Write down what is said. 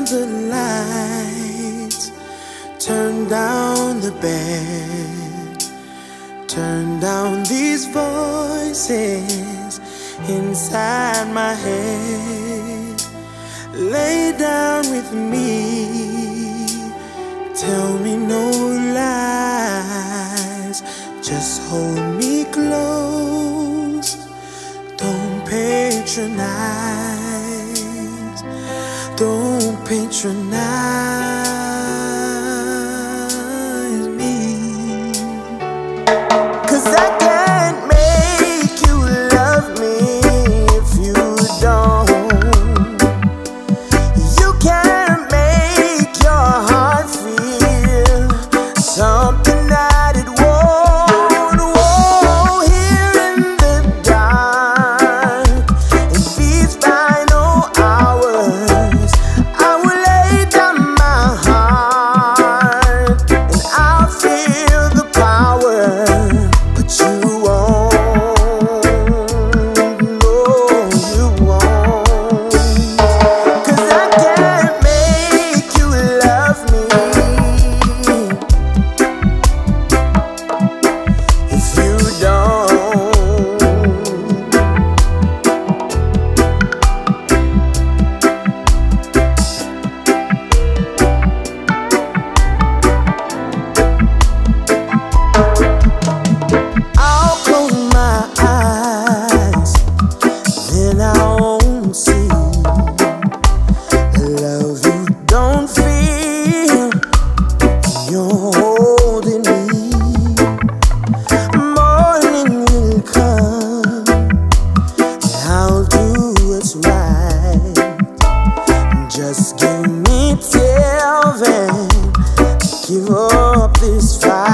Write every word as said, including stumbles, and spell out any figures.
the lights, turn down the bed, turn down these voices inside my head. Lay down with me, tell me no lies, just hold me close, don't patronize, don't patronize me. 'Cause I can't make you love me if you don't. You can't make your heart feel something that it won't. Whoa, here in the dark, in these final hours, I will lay down my heart and I'll feel the power. But you won't, no, you won't. 'Cause I can't make you love me if you don't. I'll close my eyes, then I won't see the love you don't feel. You're holding me. Morning will come, and I'll do what's right. Just give me till then, give up this fight.